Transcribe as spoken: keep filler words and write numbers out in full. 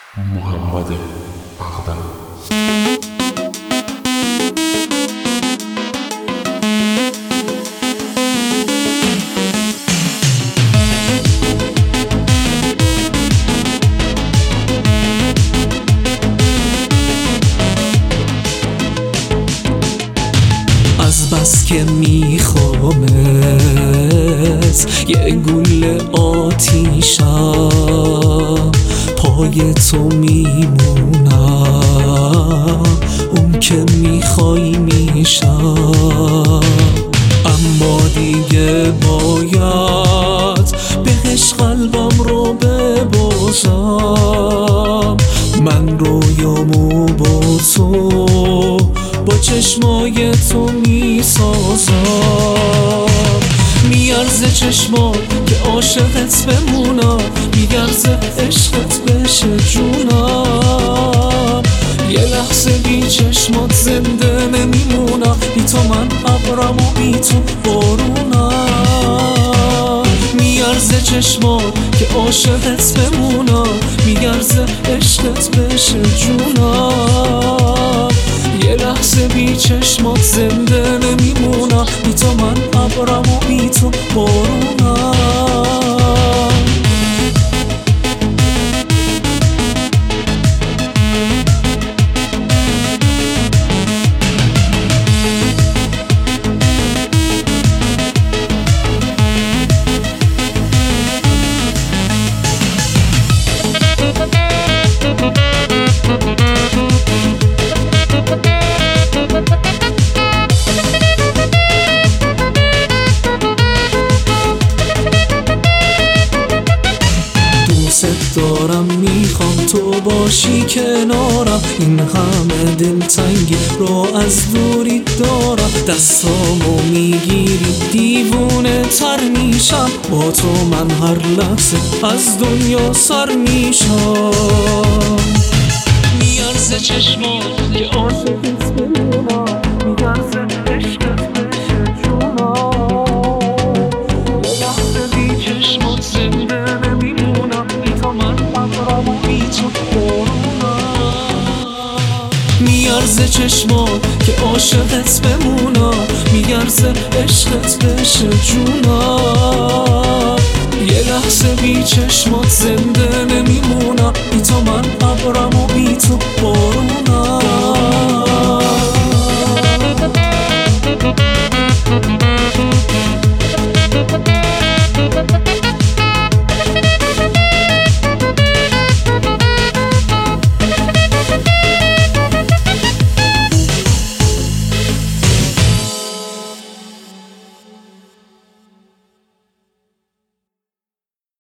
محمد اقدم. از بس که میخوامت یه گل آتیشم، پای تو میمونم، اون که میخوای میشم. اما دیگه باید بهش قلبم رو ببازم. من رویامو با تو با چشمای تو میسازم. میارزه چشمات که عاشقت بمونم، میارزه عشقت بشه جونم. یه لحظه بی چشمات زنده نمیمونم، بی تو من ابرم و بی تو بارونم. میارزه چشمات که عاشقت بمونم، میارزه عشقت بشه جونم. یه لحظه بی چشمات زنده نمیمونم، بی تو من ابرم و بی تو بارونم. دوست دارم، میخوام تو باشی کنارم. این همه دلتنگی رو از دوری دارم. دستامو میگیری دیوونه تر میشم، با تو من هر لحظه از دنیا سر میشم. میارزه چشمات که عاشقت بمونم، میارزه عشقت بشه جونم. یه لحظه بی چشمات زنده نمیمونم، بی تو من ابرم و بی تو بارونم. میارزه چشمات که عاشقت بمونم، میارزه عشقت بشه جونم. یه لحظه بی چشمات زنده نمیمونم،